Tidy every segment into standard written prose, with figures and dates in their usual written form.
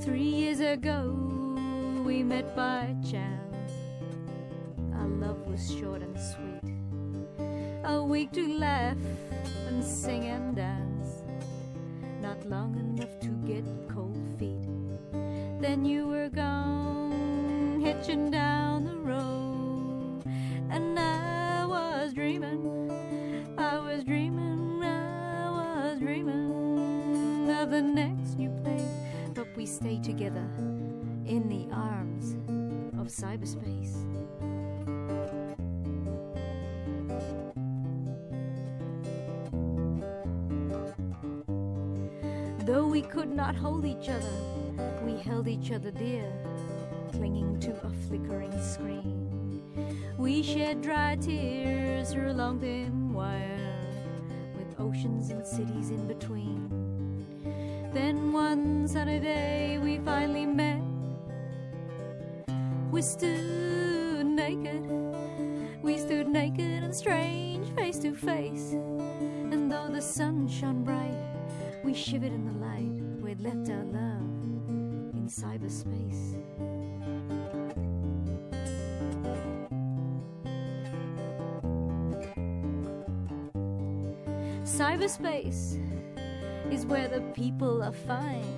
3 years ago we met by chance. Our love was short and sweet, a week to laugh and sing and dance, not long enough to get cold feet. Then you were gone, hitching down the road, and I was dreaming, I was dreaming, I was dreaming of the next new place. But we stayed together in the arms of cyberspace. Though we could not hold each other, we held each other dear, clinging to a flickering screen. We shed dry tears through a long thin wire, with oceans and cities in between. Then one sunny day we finally met. We stood naked and strange, face to face. And though the sun shone bright, we shivered in the light. We'd left our love in cyberspace. Cyberspace is where the people are fine.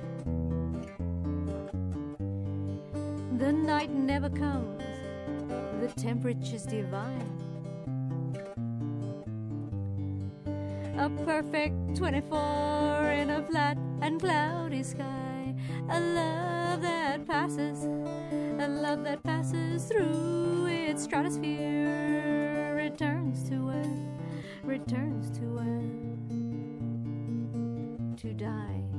The night never comes, the temperature's divine. A perfect 24 in a flat and cloudy sky. A love that passes, a love that passes through its stratosphere, returns to earth, to die.